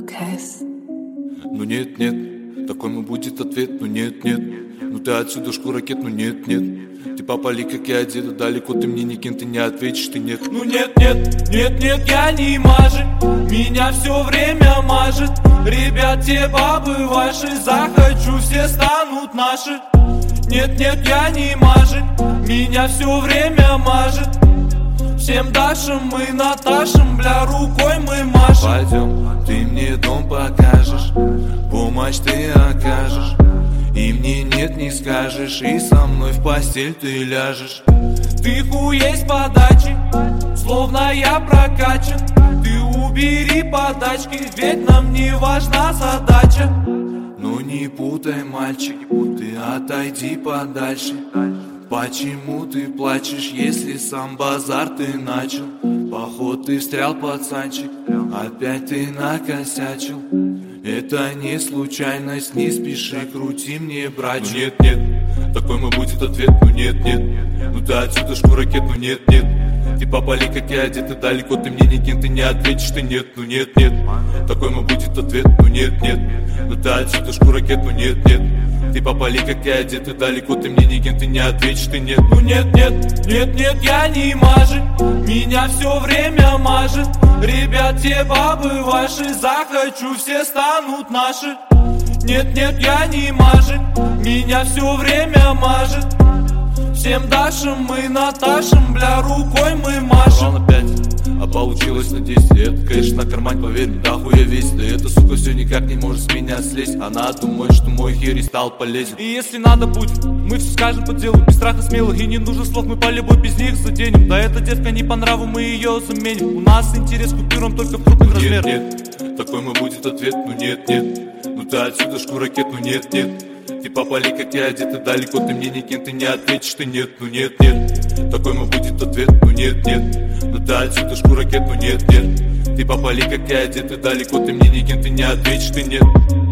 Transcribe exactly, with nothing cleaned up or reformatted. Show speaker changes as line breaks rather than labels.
Кэс.
Ну нет, нет, такой мой будет ответ. Ну нет, нет, ну ты отсюда шкуракет. Ну нет, нет, ты попали, как я одета. Далеко ты мне никем, ты не ответишь, ты нет.
Ну нет, нет, нет, нет, я не мажет. Меня все время мажет. Ребят, те бабы ваши, захочу, все станут наши. Нет, нет, я не мажет. Меня все время мажет. Всем Дашам мы Наташам, бля, рукой мы машем.
Пойдем, ты мне дом покажешь, помощь ты окажешь, и мне нет не скажешь, и со мной в постель ты ляжешь.
Ты хуесть подачи, словно я прокачан. Ты убери подачки, ведь нам не важна задача.
Ну не путай, мальчик, ты отойди подальше. Почему ты плачешь, если сам базар ты начал? Поход ты встрял, пацанчик, опять ты накосячил. Это не случайность, не спеши, крути мне, братчик. Ну нет, нет, такой мой будет ответ. Ну нет, нет, ну ты отсюда шкуракет. Ну нет, нет, ты попали, как я одет, и далеко ты мне никем, ты не ответишь, ты нет. Ну нет, нет, такой мой будет ответ. Ну нет, нет, ну ты отсюда шкуракет. Ну нет, нет, ты попали, как я одет, и далеко ты мне никем, ты не ответишь, ты нет.
Ну нет, нет, нет, нет, я не мажет. Меня все время мажет. Ребят, те бабы ваши, захочу, все станут наши. Нет, нет, я не мажет. Меня все время мажет. Всем Дашам мы Наташам, бля, рукой мы машем.
Ровно пять, а получилось на десять. Это, конечно, на кармань, поверь, да хуя весь. Да эта сука все никак не может с меня слезть. Она думает, что мой херий стал полезен.
И если надо будет, мы все скажем по делу, без страха смело. И не нужно слов, мы по любой без них заденем. Да эта девка не по нраву, мы ее заменим. У нас интерес к купюрам только в крупных размерах.
Нет, нет, такой мой будет ответ. Ну нет, нет, ну ты отсюда шкуракет. Ну нет, нет, ты попали, как я одет, и далеко ты мне никем, ты не ответишь, ты нет. Ну нет, нет, такой мой будет ответ. Ну нет, нет, ну ты отсюда шкуракет. Ну нет, нет, ты попали, как я одет, и далеко ты мне никем, ты не ответишь, ты нет.